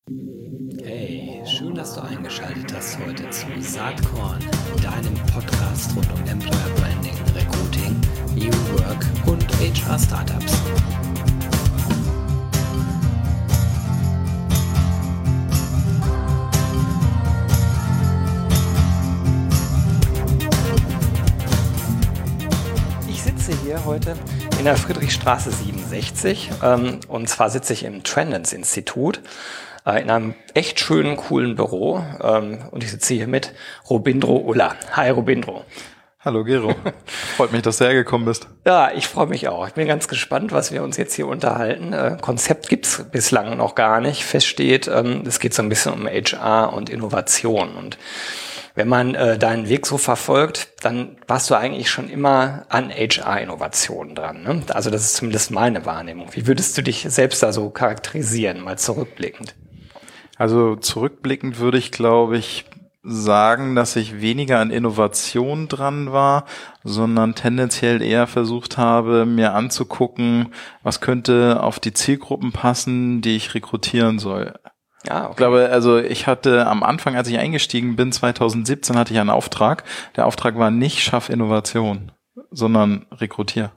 Hey, schön, dass du eingeschaltet hast heute zu Saatkorn, deinem Podcast rund um Employer Branding, Recruiting, New Work und HR Startups. Ich sitze hier heute in der Friedrichstraße 67 und zwar sitze ich im Trendens-Institut in einem echt schönen, coolen Büro und ich sitze hier mit Robindro Ulla. Hi Robindro. Hallo Gero, freut mich, dass du hergekommen bist. Ja, ich freue mich auch. Ich bin ganz gespannt, was wir uns jetzt hier unterhalten. Konzept gibt's bislang noch gar nicht. Fest steht, es geht so ein bisschen um HR und Innovation. Und wenn man deinen Weg so verfolgt, dann warst du eigentlich schon immer an HR-Innovationen dran, ne? Also das ist zumindest meine Wahrnehmung. Wie würdest du dich selbst da so charakterisieren, mal zurückblickend? Also zurückblickend würde ich, glaube ich, sagen, dass ich weniger an Innovation dran war, sondern tendenziell eher versucht habe, mir anzugucken, was könnte auf die Zielgruppen passen, die ich rekrutieren soll. Ja, okay. Ich glaube, also ich hatte am Anfang, als ich eingestiegen bin, 2017, hatte ich einen Auftrag. Der Auftrag war nicht Schaff Innovation, sondern Rekrutier.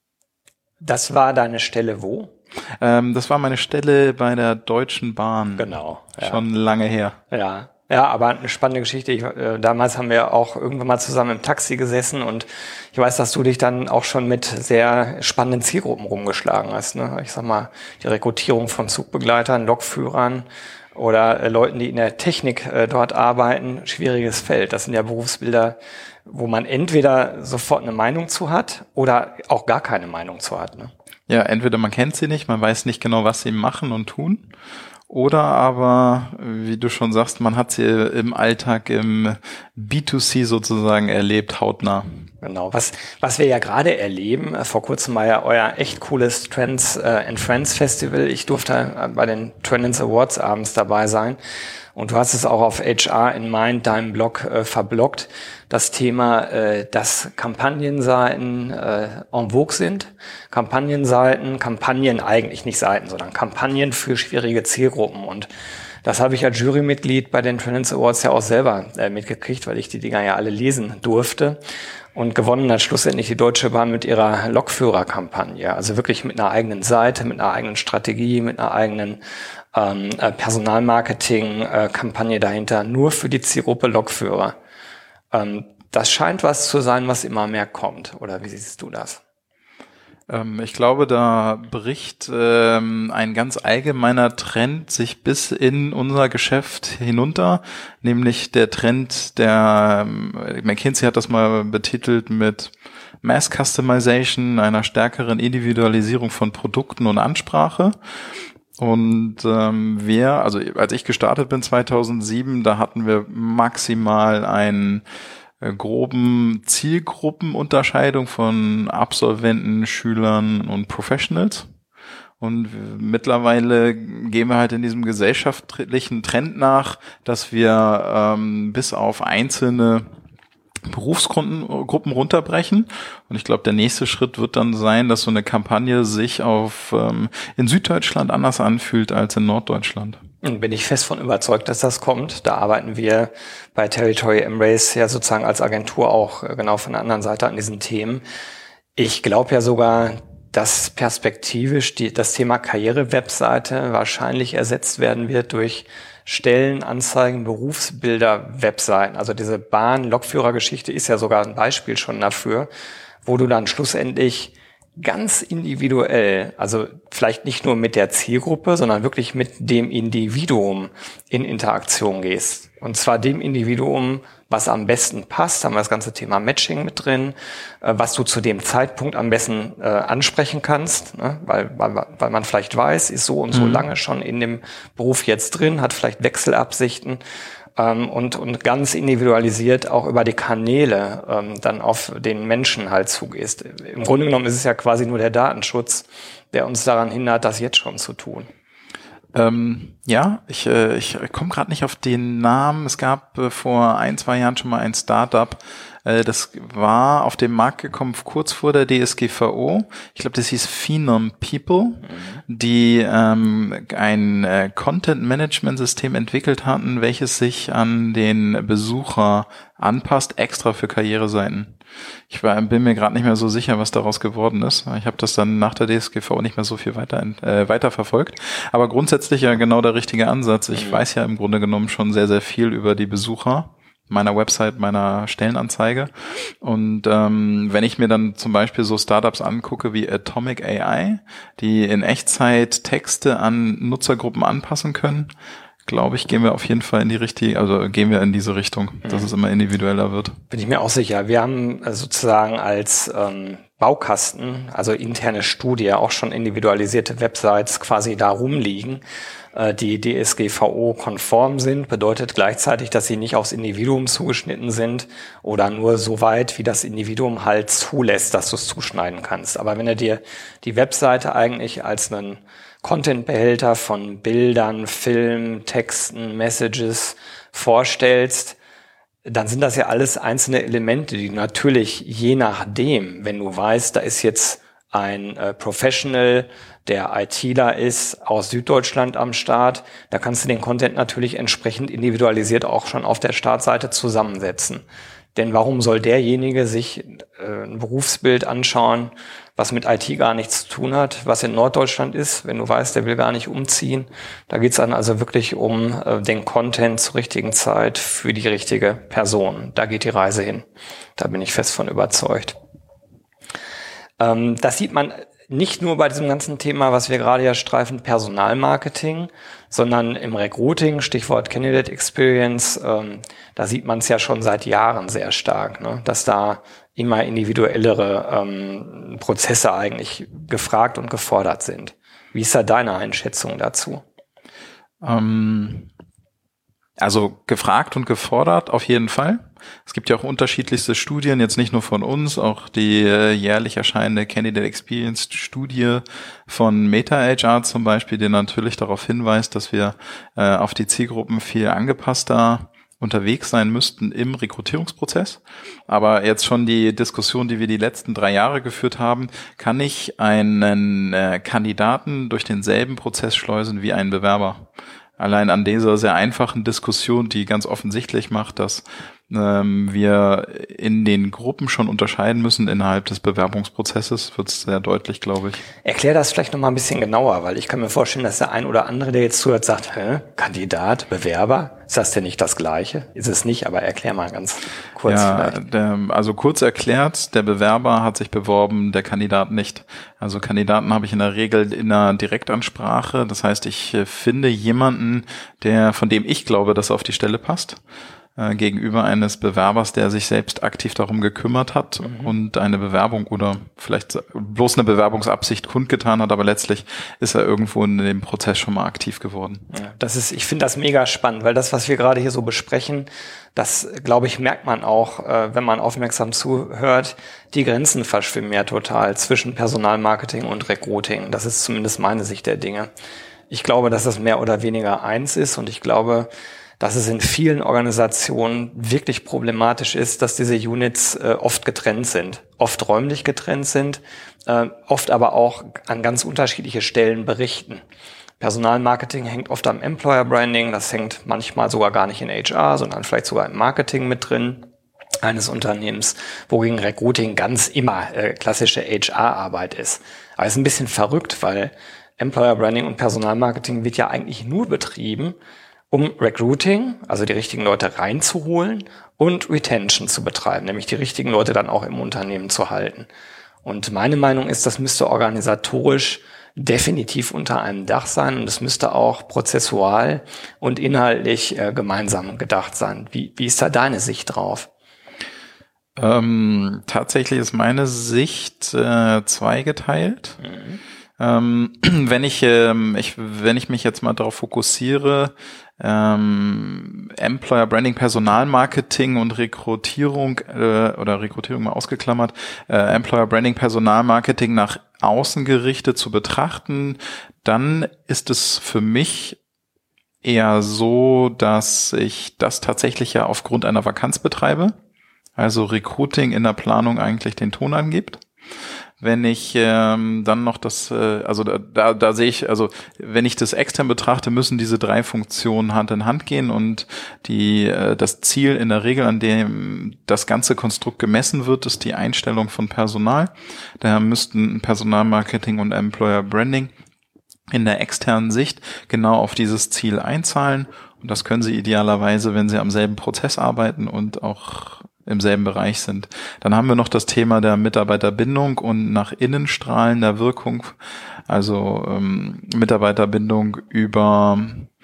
Das war deine Stelle wo? Das war meine Stelle bei der Deutschen Bahn. Genau. Ja. Schon lange her. Ja, aber eine spannende Geschichte. Damals haben wir auch irgendwann mal zusammen im Taxi gesessen und ich weiß, dass du dich dann auch schon mit sehr spannenden Zielgruppen rumgeschlagen hast, ne? Ich sag mal, die Rekrutierung von Zugbegleitern, Lokführern oder Leuten, die in der Technik dort arbeiten, schwieriges Feld. Das sind ja Berufsbilder, wo man entweder sofort eine Meinung zu hat oder auch gar keine Meinung zu hat, ne? Ja, entweder man kennt sie nicht, man weiß nicht genau, was sie machen und tun, oder aber, wie du schon sagst, man hat sie im Alltag im B2C sozusagen erlebt, hautnah. Genau, was wir ja gerade erleben, vor kurzem war ja euer echt cooles Trends and Friends Festival. Ich durfte bei den Trends Awards abends dabei sein und du hast es auch auf HR in Mind, deinem Blog, verbloggt, das Thema, dass Kampagnenseiten en vogue sind. Kampagnen eigentlich nicht Seiten, sondern Kampagnen für schwierige Zielgruppen und das habe ich als Jurymitglied bei den Trends Awards ja auch selber mitgekriegt, weil ich die Dinger ja alle lesen durfte. Und gewonnen hat schlussendlich die Deutsche Bahn mit ihrer Lokführerkampagne. Also wirklich mit einer eigenen Seite, mit einer eigenen Strategie, mit einer eigenen Personalmarketing-Kampagne dahinter, nur für die Zielgruppe Lokführer. Das scheint was zu sein, was immer mehr kommt. Oder wie siehst du das? Ich glaube, da bricht ein ganz allgemeiner Trend sich bis in unser Geschäft hinunter, nämlich der Trend, der McKinsey hat das mal betitelt mit Mass Customization, einer stärkeren Individualisierung von Produkten und Ansprache. Und also als ich gestartet bin 2007, da hatten wir maximal einen groben Zielgruppenunterscheidung von Absolventen, Schülern und Professionals. Und mittlerweile gehen wir halt in diesem gesellschaftlichen Trend nach, dass wir bis auf einzelne Berufsgruppen runterbrechen. Und ich glaube, der nächste Schritt wird dann sein, dass so eine Kampagne sich in Süddeutschland anders anfühlt als in Norddeutschland. Und bin ich fest von überzeugt, dass das kommt. Da arbeiten wir bei Territory Embrace ja sozusagen als Agentur auch genau von der anderen Seite an diesen Themen. Ich glaube ja sogar, dass perspektivisch das Thema Karriere-Webseite wahrscheinlich ersetzt werden wird durch Stellenanzeigen, Berufsbilder-Webseiten. Also diese Bahn-Lokführer-Geschichte ist ja sogar ein Beispiel schon dafür, wo du dann schlussendlich ganz individuell, also vielleicht nicht nur mit der Zielgruppe, sondern wirklich mit dem Individuum in Interaktion gehst. Und zwar dem Individuum, was am besten passt, haben wir das ganze Thema Matching mit drin, was du zu dem Zeitpunkt am besten ansprechen kannst, ne? weil man vielleicht weiß, ist so und so lange schon in dem Beruf jetzt drin, hat vielleicht Wechselabsichten und ganz individualisiert auch über die Kanäle dann auf den Menschen halt zugehst. Im Grunde genommen ist es ja quasi nur der Datenschutz, der uns daran hindert, das jetzt schon zu tun. Ja, ich komme gerade nicht auf den Namen. Es gab vor 1-2 Jahren schon mal ein Startup, das war auf den Markt gekommen kurz vor der DSGVO. Ich glaube, das hieß Phenom People, die ein Content-Management-System entwickelt hatten, welches sich an den Besucher anpasst, extra für Karriereseiten. Ich bin mir gerade nicht mehr so sicher, was daraus geworden ist. Ich habe das dann nach der DSGVO nicht mehr so viel weiter verfolgt. Aber grundsätzlich ja genau der richtige Ansatz. Ich weiß ja im Grunde genommen schon sehr, sehr viel über die Besucher meiner Website, meiner Stellenanzeige. Und wenn ich mir dann zum Beispiel so Startups angucke wie Atomic AI, die in Echtzeit Texte an Nutzergruppen anpassen können, glaube ich, gehen wir auf jeden Fall gehen wir in diese Richtung, dass es immer individueller wird. Bin ich mir auch sicher. Wir haben sozusagen als Baukasten, also interne Studie, auch schon individualisierte Websites quasi da rumliegen, die DSGVO-konform sind, bedeutet gleichzeitig, dass sie nicht aufs Individuum zugeschnitten sind oder nur so weit, wie das Individuum halt zulässt, dass du es zuschneiden kannst. Aber wenn du dir die Webseite eigentlich als einen Content-Behälter von Bildern, Filmen, Texten, Messages vorstellst, dann sind das ja alles einzelne Elemente, die natürlich je nachdem, wenn du weißt, da ist jetzt ein Professional, der ITler ist, aus Süddeutschland am Start, da kannst du den Content natürlich entsprechend individualisiert auch schon auf der Startseite zusammensetzen. Denn warum soll derjenige sich ein Berufsbild anschauen, was mit IT gar nichts zu tun hat, was in Norddeutschland ist, wenn du weißt, der will gar nicht umziehen. Da geht's dann also wirklich um den Content zur richtigen Zeit für die richtige Person. Da geht die Reise hin. Da bin ich fest von überzeugt. Das sieht man nicht nur bei diesem ganzen Thema, was wir gerade ja streifen, Personalmarketing, sondern im Recruiting, Stichwort Candidate Experience, da sieht man es ja schon seit Jahren sehr stark, ne? Dass da immer individuellere Prozesse eigentlich gefragt und gefordert sind. Wie ist da deine Einschätzung dazu? Also gefragt und gefordert auf jeden Fall. Es gibt ja auch unterschiedlichste Studien, jetzt nicht nur von uns, auch die jährlich erscheinende Candidate Experience Studie von Meta HR zum Beispiel, die natürlich darauf hinweist, dass wir auf die Zielgruppen viel angepasster unterwegs sein müssten im Rekrutierungsprozess. Aber jetzt schon die Diskussion, die wir die letzten 3 Jahre geführt haben, kann ich einen Kandidaten durch denselben Prozess schleusen wie einen Bewerber? Allein an dieser sehr einfachen Diskussion, die ganz offensichtlich macht, dass wir in den Gruppen schon unterscheiden müssen innerhalb des Bewerbungsprozesses, wird es sehr deutlich, glaube ich. Erklär das vielleicht noch mal ein bisschen genauer, weil ich kann mir vorstellen, dass der ein oder andere, der jetzt zuhört, sagt, Kandidat, Bewerber, ist das denn nicht das Gleiche? Ist es nicht, aber erklär mal ganz kurz vielleicht. Also kurz erklärt, der Bewerber hat sich beworben, der Kandidat nicht. Also Kandidaten habe ich in der Regel in einer Direktansprache, das heißt, ich finde jemanden, von dem ich glaube, dass er auf die Stelle passt, gegenüber eines Bewerbers, der sich selbst aktiv darum gekümmert hat und eine Bewerbung oder vielleicht bloß eine Bewerbungsabsicht kundgetan hat, aber letztlich ist er irgendwo in dem Prozess schon mal aktiv geworden. Ja, ich finde das mega spannend, weil das, was wir gerade hier so besprechen, das, glaube ich, merkt man auch, wenn man aufmerksam zuhört, die Grenzen verschwimmen ja total zwischen Personalmarketing und Recruiting. Das ist zumindest meine Sicht der Dinge. Ich glaube, dass das mehr oder weniger eins ist und ich glaube, dass es in vielen Organisationen wirklich problematisch ist, dass diese Units oft getrennt sind, oft räumlich getrennt sind, oft aber auch an ganz unterschiedliche Stellen berichten. Personalmarketing hängt oft am Employer Branding, das hängt manchmal sogar gar nicht in HR, sondern vielleicht sogar im Marketing mit drin eines Unternehmens, wogegen Recruiting ganz immer klassische HR-Arbeit ist. Aber es ist ein bisschen verrückt, weil Employer Branding und Personalmarketing wird ja eigentlich nur betrieben, um Recruiting, also die richtigen Leute reinzuholen und Retention zu betreiben, nämlich die richtigen Leute dann auch im Unternehmen zu halten. Und meine Meinung ist, das müsste organisatorisch definitiv unter einem Dach sein und es müsste auch prozessual und inhaltlich gemeinsam gedacht sein. Wie ist da deine Sicht drauf? Tatsächlich ist meine Sicht zweigeteilt. Wenn ich mich jetzt mal darauf fokussiere, Employer Branding, Personalmarketing und Rekrutierung oder Rekrutierung mal ausgeklammert, Employer Branding, Personalmarketing nach außen gerichtet zu betrachten, dann ist es für mich eher so, dass ich das tatsächlich ja aufgrund einer Vakanz betreibe. Also Recruiting in der Planung eigentlich den Ton angibt. Wenn ich dann noch da sehe ich, also wenn ich das extern betrachte, müssen diese 3 Funktionen Hand in Hand gehen und das Ziel in der Regel, an dem das ganze Konstrukt gemessen wird, ist die Einstellung von Personal. Daher müssten Personalmarketing und Employer Branding in der externen Sicht genau auf dieses Ziel einzahlen. Und das können Sie idealerweise, wenn Sie am selben Prozess arbeiten und auch im selben Bereich sind. Dann haben wir noch das Thema der Mitarbeiterbindung und nach innen strahlender Wirkung, also Mitarbeiterbindung über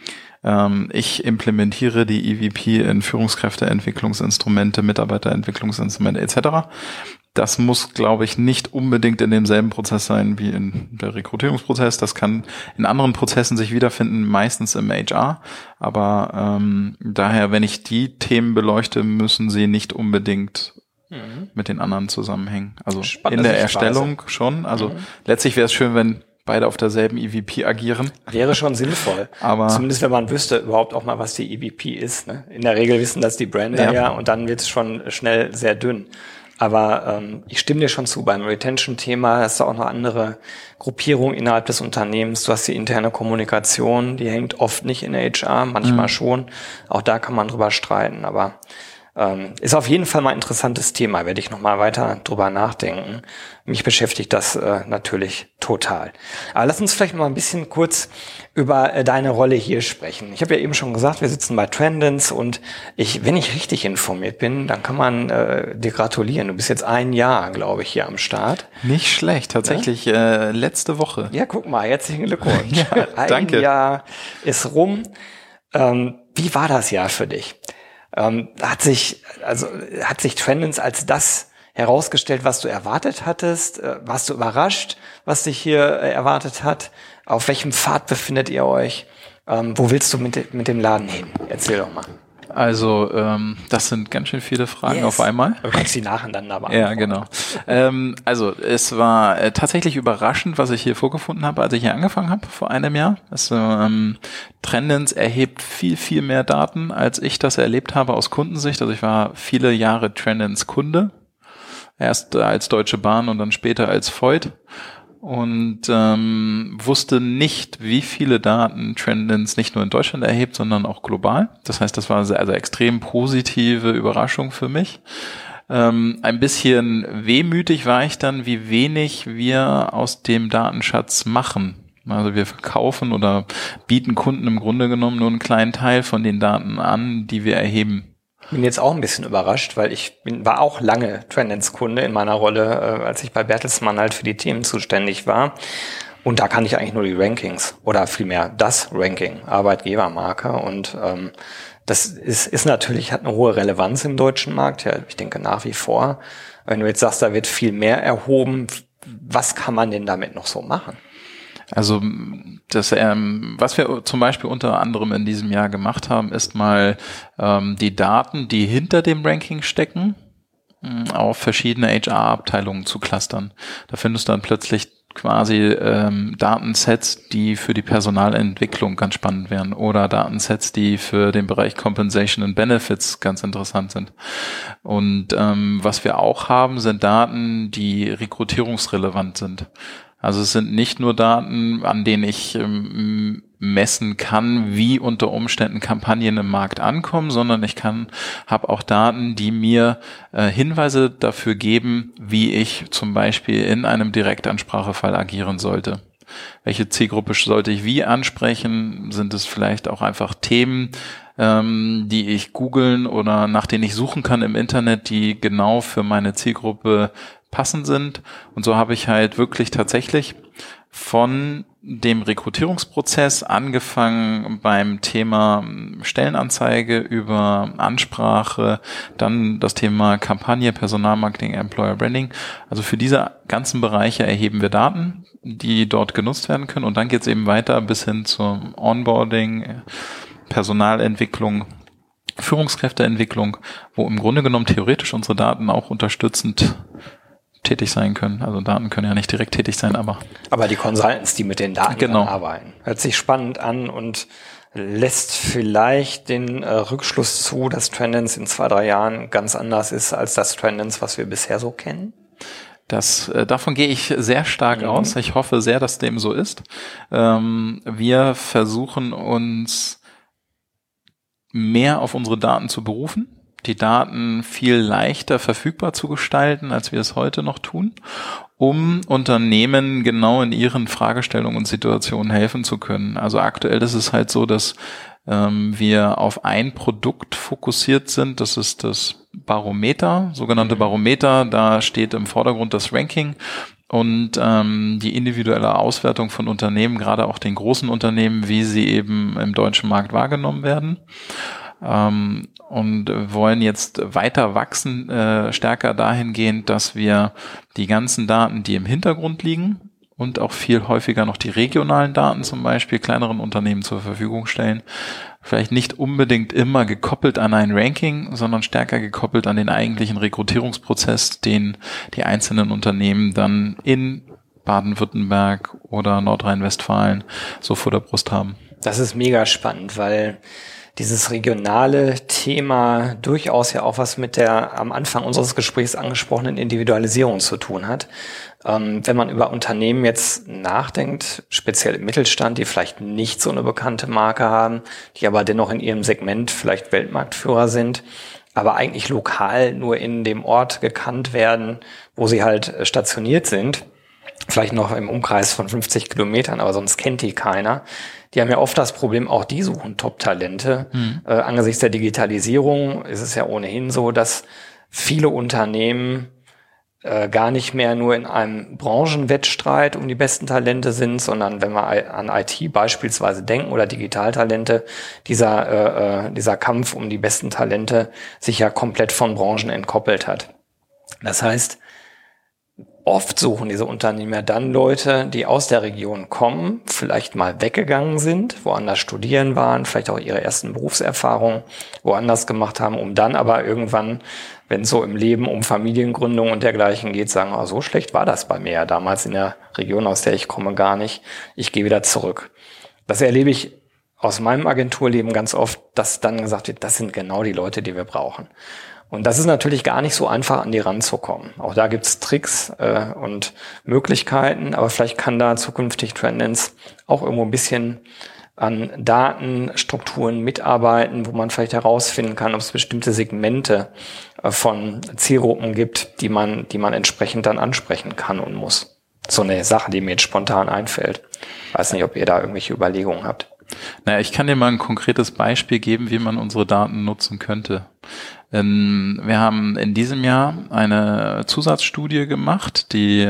ich implementiere die EVP in Führungskräfteentwicklungsinstrumente, Mitarbeiterentwicklungsinstrumente etc. Das muss, glaube ich, nicht unbedingt in demselben Prozess sein wie in der Rekrutierungsprozess. Das kann in anderen Prozessen sich wiederfinden, meistens im HR. Aber daher, wenn ich die Themen beleuchte, müssen sie nicht unbedingt mit den anderen zusammenhängen. Also in der Erstellung schon. Also letztlich wäre es schön, wenn beide auf derselben EVP agieren. Wäre schon sinnvoll. Aber zumindest wenn man wüsste überhaupt auch mal, was die EVP ist. Ne? In der Regel wissen das die Brander ja und dann wird es schon schnell sehr dünn. Aber ich stimme dir schon zu, beim Retention-Thema hast du auch noch andere Gruppierungen innerhalb des Unternehmens. Du hast die interne Kommunikation, die hängt oft nicht in der HR, manchmal schon. Auch da kann man drüber streiten, aber ist auf jeden Fall mal ein interessantes Thema, werde ich nochmal weiter drüber nachdenken. Mich beschäftigt das natürlich total. Aber lass uns vielleicht noch mal ein bisschen kurz über deine Rolle hier sprechen. Ich habe ja eben schon gesagt, wir sitzen bei Trendance und wenn ich richtig informiert bin, dann kann man dir gratulieren. Du bist jetzt 1 Jahr, glaube ich, hier am Start. Nicht schlecht, tatsächlich letzte Woche. Ja, guck mal, herzlichen Glückwunsch. Ja, danke. 1 Jahr ist rum. Wie war das Jahr für dich? Hat sich Trendance als das herausgestellt, was du erwartet hattest? Warst du überrascht, was dich hier erwartet hat? Auf welchem Pfad befindet ihr euch? Wo willst du mit dem Laden hin? Erzähl doch mal. Also das sind ganz schön viele Fragen auf einmal. Du kannst die nacheinander beantworten. Ja, genau. Also es war tatsächlich überraschend, was ich hier vorgefunden habe, als ich hier angefangen habe vor einem Jahr. Trendance erhebt viel, viel mehr Daten, als ich das erlebt habe aus Kundensicht. Also ich war viele Jahre Trendance-Kunde, erst als Deutsche Bahn und dann später als Voith. Und wusste nicht, wie viele Daten Trendance nicht nur in Deutschland erhebt, sondern auch global. Das heißt, das war also extrem positive Überraschung für mich. Ein bisschen wehmütig war ich dann, wie wenig wir aus dem Datenschatz machen. Also wir verkaufen oder bieten Kunden im Grunde genommen nur einen kleinen Teil von den Daten an, die wir erheben. Bin jetzt auch ein bisschen überrascht, weil war auch lange Trendance-Kunde in meiner Rolle, als ich bei Bertelsmann halt für die Themen zuständig war. Und da kann ich eigentlich nur die Rankings oder vielmehr das Ranking, Arbeitgebermarke. Und das ist natürlich, hat eine hohe Relevanz im deutschen Markt. Ja, ich denke nach wie vor. Wenn du jetzt sagst, da wird viel mehr erhoben, was kann man denn damit noch so machen? Also das, was wir zum Beispiel unter anderem in diesem Jahr gemacht haben, ist mal die Daten, die hinter dem Ranking stecken, auf verschiedene HR-Abteilungen zu clustern. Da findest du dann plötzlich quasi Datensets, die für die Personalentwicklung ganz spannend wären oder Datensets, die für den Bereich Compensation and Benefits ganz interessant sind. Und was wir auch haben, sind Daten, die rekrutierungsrelevant sind. Also es sind nicht nur Daten, an denen ich messen kann, wie unter Umständen Kampagnen im Markt ankommen, sondern ich habe auch Daten, die mir Hinweise dafür geben, wie ich zum Beispiel in einem Direktansprachefall agieren sollte. Welche Zielgruppe sollte ich wie ansprechen? Sind es vielleicht auch einfach Themen, die ich googeln oder nach denen ich suchen kann im Internet, die genau für meine Zielgruppe passend sind. Und so habe ich halt wirklich tatsächlich von dem Rekrutierungsprozess angefangen beim Thema Stellenanzeige über Ansprache, dann das Thema Kampagne, Personalmarketing, Employer Branding. Also für diese ganzen Bereiche erheben wir Daten, die dort genutzt werden können. Und dann geht es eben weiter bis hin zum Onboarding, Personalentwicklung, Führungskräfteentwicklung, wo im Grunde genommen theoretisch unsere Daten auch unterstützend tätig sein können. Also Daten können ja nicht direkt tätig sein, aber die Consultants, die mit den Daten arbeiten. Hört sich spannend an und lässt vielleicht den Rückschluss zu, dass Trendance in 2-3 Jahren ganz anders ist als das Trendance, was wir bisher so kennen. Davon gehe ich sehr stark aus. Ich hoffe sehr, dass dem so ist. Wir versuchen uns mehr auf unsere Daten zu berufen, die Daten viel leichter verfügbar zu gestalten, als wir es heute noch tun, um Unternehmen genau in ihren Fragestellungen und Situationen helfen zu können. Also aktuell ist es halt so, dass wir auf ein Produkt fokussiert sind. Das ist das Barometer, sogenannte Barometer. Da steht im Vordergrund das Ranking und die individuelle Auswertung von Unternehmen, gerade auch den großen Unternehmen, wie sie eben im deutschen Markt wahrgenommen werden. Und wollen jetzt weiter wachsen, stärker dahingehend, dass wir die ganzen Daten, die im Hintergrund liegen und auch viel häufiger noch die regionalen Daten zum Beispiel kleineren Unternehmen zur Verfügung stellen, vielleicht nicht unbedingt immer gekoppelt an ein Ranking, sondern stärker gekoppelt an den eigentlichen Rekrutierungsprozess, den die einzelnen Unternehmen dann in Baden-Württemberg oder Nordrhein-Westfalen so vor der Brust haben. Das ist mega spannend, weil dieses regionale Thema durchaus ja auch was mit der am Anfang unseres Gesprächs angesprochenen Individualisierung zu tun hat. Wenn man über Unternehmen jetzt nachdenkt, speziell im Mittelstand, die vielleicht nicht so eine bekannte Marke haben, die aber dennoch in ihrem Segment vielleicht Weltmarktführer sind, aber eigentlich lokal nur in dem Ort gekannt werden, wo sie halt stationiert sind, vielleicht noch im Umkreis von 50 Kilometern, aber sonst kennt die keiner. Die haben ja oft das Problem, auch die suchen Top-Talente. Angesichts der Digitalisierung ist es ja ohnehin so, dass viele Unternehmen gar nicht mehr nur in einem Branchenwettstreit um die besten Talente sind, sondern wenn wir an IT beispielsweise denken oder Digitaltalente, dieser Kampf um die besten Talente sich ja komplett von Branchen entkoppelt hat. Das heißt, oft suchen diese Unternehmen ja dann Leute, die aus der Region kommen, vielleicht mal weggegangen sind, woanders studieren waren, vielleicht auch ihre ersten Berufserfahrungen woanders gemacht haben, um dann aber irgendwann, wenn es so im Leben um Familiengründung und dergleichen geht, sagen, oh, so schlecht war das bei mir ja damals in der Region, aus der ich komme, gar nicht. Ich gehe wieder zurück. Das erlebe ich aus meinem Agenturleben ganz oft, dass dann gesagt wird, das sind genau die Leute, die wir brauchen. Und das ist natürlich gar nicht so einfach, an die ranzukommen. Auch da gibt's Tricks und Möglichkeiten, aber vielleicht kann da zukünftig Trendance auch irgendwo ein bisschen an Datenstrukturen mitarbeiten, wo man vielleicht herausfinden kann, ob es bestimmte Segmente von Zielgruppen gibt, die man entsprechend dann ansprechen kann und muss. So eine Sache, die mir jetzt spontan einfällt. Weiß nicht, ob ihr da irgendwelche Überlegungen habt. Naja, ich kann dir mal ein konkretes Beispiel geben, wie man unsere Daten nutzen könnte. Wir haben in diesem Jahr eine Zusatzstudie gemacht, die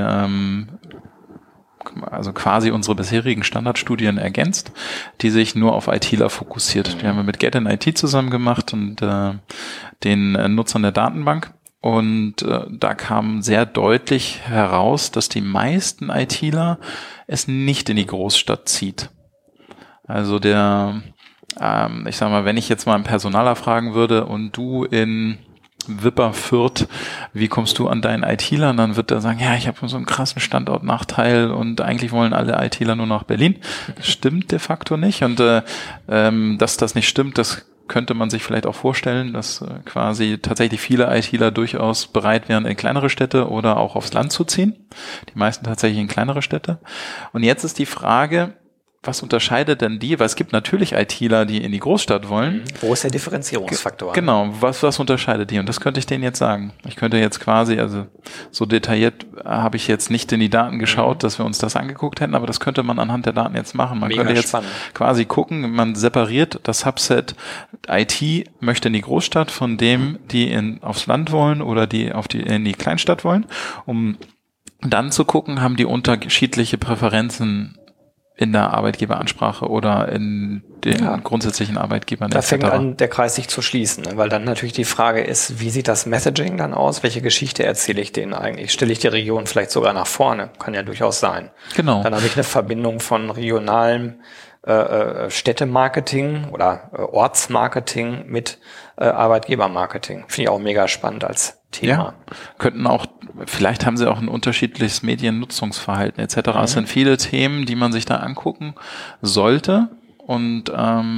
also quasi unsere bisherigen Standardstudien ergänzt, die sich nur auf ITler fokussiert. Die haben wir mit Get in IT zusammen gemacht und den Nutzern der Datenbank. Und da kam sehr deutlich heraus, dass die meisten ITler es nicht in die Großstadt zieht. Also ich sag mal, wenn ich jetzt mal einen Personaler fragen würde und du in Wipperfürth, wie kommst du an deinen ITler? Und dann wird er sagen, ja, ich habe so einen krassen Standortnachteil und eigentlich wollen alle ITler nur nach Berlin. Das stimmt de facto nicht. Und dass das nicht stimmt, das könnte man sich vielleicht auch vorstellen, dass quasi tatsächlich viele ITler durchaus bereit wären, in kleinere Städte oder auch aufs Land zu ziehen. Die meisten tatsächlich in kleinere Städte. Und jetzt ist die Frage, was unterscheidet denn die? Weil es gibt natürlich ITler, die in die Großstadt wollen. Wo ist der Differenzierungsfaktor? Genau, was unterscheidet die? Und das könnte ich denen jetzt sagen. Ich könnte jetzt quasi, also so detailliert habe ich jetzt nicht in die Daten geschaut, dass wir uns das angeguckt hätten, aber das könnte man anhand der Daten jetzt machen. Man könnte jetzt quasi gucken, man separiert das Subset IT möchte in die Großstadt von dem, die aufs Land wollen oder die in die Kleinstadt wollen, um dann zu gucken, haben die unterschiedliche Präferenzen in der Arbeitgeberansprache oder in den grundsätzlichen Arbeitgebern. Da fängt an, der Kreis sich zu schließen, ne? Weil dann natürlich die Frage ist, wie sieht das Messaging dann aus? Welche Geschichte erzähle ich denen eigentlich? Stelle ich die Region vielleicht sogar nach vorne? Kann ja durchaus sein. Genau. Dann habe ich eine Verbindung von regionalem Städtemarketing oder Ortsmarketing mit Arbeitgebermarketing. Finde ich auch mega spannend als Thema. Ja, könnten auch, vielleicht haben sie auch ein unterschiedliches Mediennutzungsverhalten etc. Es sind viele Themen, die man sich da angucken sollte und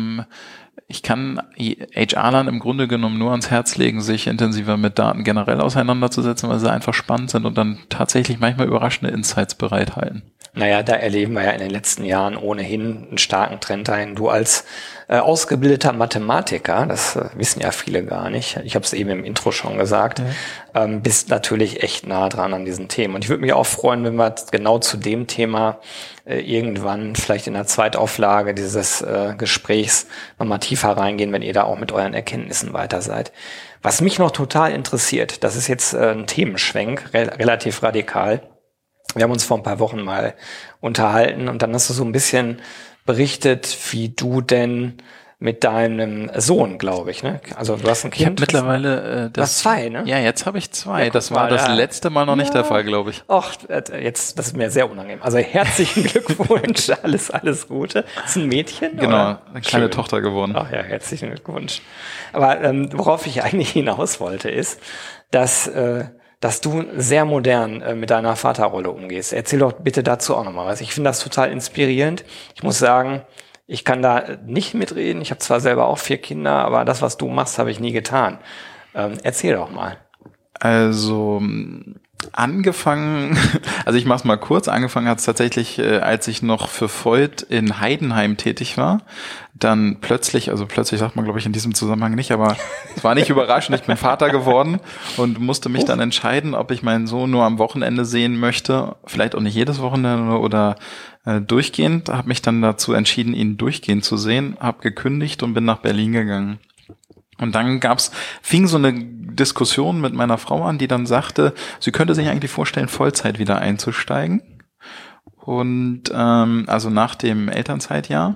ich kann HR-Lern im Grunde genommen nur ans Herz legen, sich intensiver mit Daten generell auseinanderzusetzen, weil sie einfach spannend sind und dann tatsächlich manchmal überraschende Insights bereithalten. Naja, da erleben wir ja in den letzten Jahren ohnehin einen starken Trend dahin. Du als ausgebildeter Mathematiker, das wissen ja viele gar nicht, ich habe es eben im Intro schon gesagt, bist natürlich echt nah dran an diesen Themen. Und ich würde mich auch freuen, wenn wir genau zu dem Thema irgendwann vielleicht in der Zweitauflage dieses Gesprächs nochmal tiefer reingehen, wenn ihr da auch mit euren Erkenntnissen weiter seid. Was mich noch total interessiert, das ist jetzt ein Themenschwenk, relativ radikal. Wir haben uns vor ein paar Wochen mal unterhalten und dann hast du so ein bisschen berichtet, wie du denn mit deinem Sohn, glaube ich, ne? Also du hast ein Kind. Ich habe mittlerweile du hast 2, ne? Ja, jetzt habe ich 2. Ja, das war das letzte Mal noch nicht der Fall, glaube ich. Ach, jetzt, das ist mir sehr unangenehm. Also herzlichen Glückwunsch, alles Gute. Ist ein Mädchen? Genau, oder? eine kleine Tochter geworden. Ach ja, herzlichen Glückwunsch. Aber worauf ich eigentlich hinaus wollte, ist, dass du sehr modern mit deiner Vaterrolle umgehst. Erzähl doch bitte dazu auch nochmal was. Ich finde das total inspirierend. Ich muss sagen, ich kann da nicht mitreden. Ich habe zwar selber auch 4 Kinder, aber das, was du machst, habe ich nie getan. Erzähl doch mal. Also angefangen, also ich mach's mal kurz, angefangen hat es tatsächlich, als ich noch für Voigt in Heidenheim tätig war, dann plötzlich sagt man glaube ich in diesem Zusammenhang nicht, aber es war nicht überraschend, ich bin Vater geworden und musste mich dann entscheiden, ob ich meinen Sohn nur am Wochenende sehen möchte, vielleicht auch nicht jedes Wochenende oder durchgehend, habe mich dann dazu entschieden, ihn durchgehend zu sehen, habe gekündigt und bin nach Berlin gegangen. Und dann fing so eine Diskussion mit meiner Frau an, die dann sagte, sie könnte sich eigentlich vorstellen, Vollzeit wieder einzusteigen. Und also nach dem Elternzeitjahr.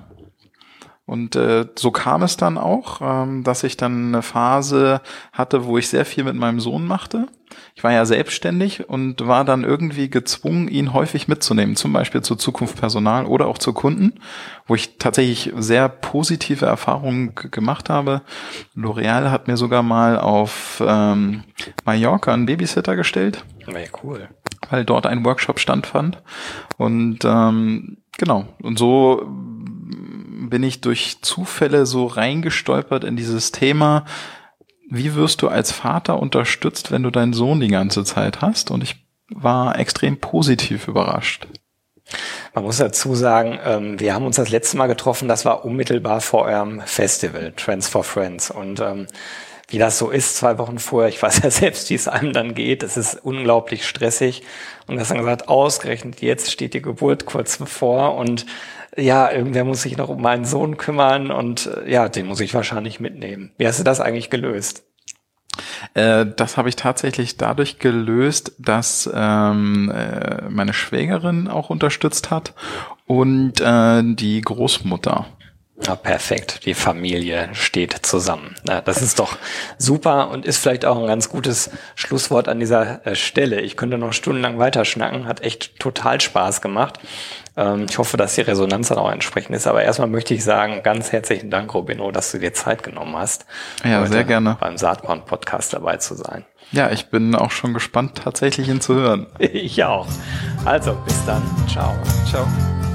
Und so kam es dann auch, dass ich dann eine Phase hatte, wo ich sehr viel mit meinem Sohn machte. Ich war ja selbstständig und war dann irgendwie gezwungen, ihn häufig mitzunehmen, zum Beispiel zur Zukunft Personal oder auch zu Kunden, wo ich tatsächlich sehr positive Erfahrungen gemacht habe. L'Oreal hat mir sogar mal auf Mallorca einen Babysitter gestellt. Ja, cool. Weil dort ein Workshop stattfand. Und genau, und so bin ich durch Zufälle so reingestolpert in dieses Thema, wie wirst du als Vater unterstützt, wenn du deinen Sohn die ganze Zeit hast? Und ich war extrem positiv überrascht. Man muss dazu sagen, wir haben uns das letzte Mal getroffen, das war unmittelbar vor eurem Festival, Trends for Friends. Und wie das so ist, 2 Wochen vorher, ich weiß ja selbst, wie es einem dann geht, es ist unglaublich stressig. Und du hast dann gesagt, ausgerechnet jetzt steht die Geburt kurz bevor und ja, irgendwer muss sich noch um meinen Sohn kümmern und ja, den muss ich wahrscheinlich mitnehmen. Wie hast du das eigentlich gelöst? Das habe ich tatsächlich dadurch gelöst, dass meine Schwägerin auch unterstützt hat und die Großmutter. Ja, perfekt. Die Familie steht zusammen. Ja, das ist doch super und ist vielleicht auch ein ganz gutes Schlusswort an dieser Stelle. Ich könnte noch stundenlang weiterschnacken. Hat echt total Spaß gemacht. Ich hoffe, dass die Resonanz dann auch entsprechend ist. Aber erstmal möchte ich sagen, ganz herzlichen Dank, Robino, dass du dir Zeit genommen hast. Ja, sehr gerne. Beim Saatkorn-Podcast dabei zu sein. Ja, ich bin auch schon gespannt, tatsächlich ihn zu hören. Ich auch. Also, bis dann. Ciao. Ciao.